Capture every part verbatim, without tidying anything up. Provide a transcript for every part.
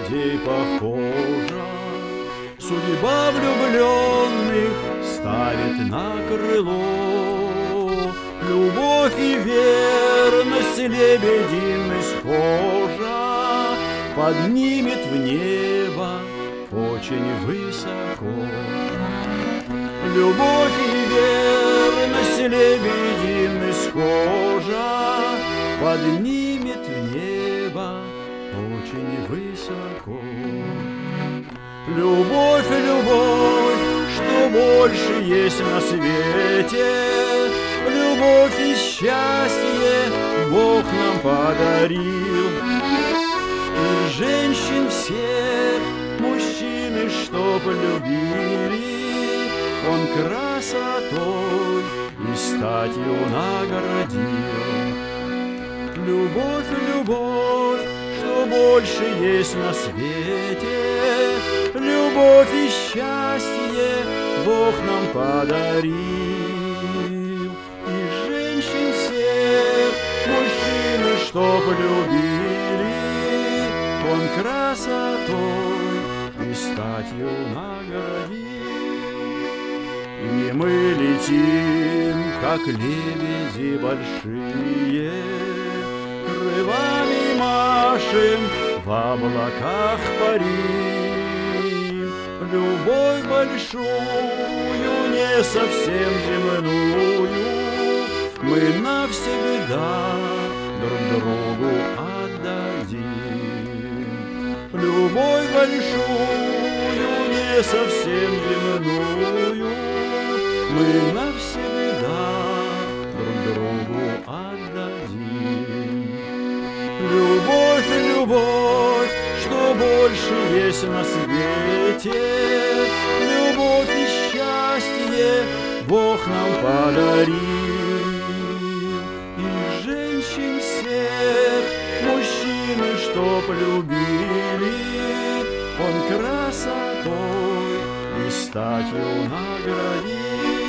людей похожа. Судьба влюбленных ставит на крыло. Любовь и верность лебединой схожа, поднимет в небо очень высоко. Любовь и верность лебединой схожа, поднимет в небо очень высоко. Любовь, любовь, что больше есть на свете, любовь и счастье Бог нам подарил. И женщин всех, мужчины, чтоб любили, Он красотой и статью наградил. Любовь, любовь, что больше есть на свете, любовь и счастье Бог нам подарил. И женщин всех, мужчины, чтоб любили, Он красотой и статью наградил. И мы летим, как лебеди большие, крылами машем, в облаках парим. Любовь большую, не совсем земную, мы навсегда друг другу отдадим. Любовь большую, не совсем земную, мы навсегда друг другу отдадим. Любовь, любовь, что больше есть на свете, любовь и счастье Бог нам подарил. И женщин всех, мужчины, чтоб любили, Он красотой и статью наградил.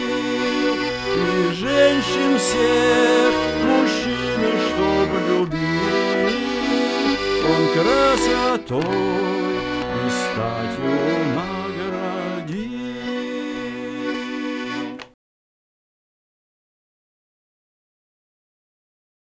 И женщин всех, мужчины, чтоб любили, Он красотой и статью наградил.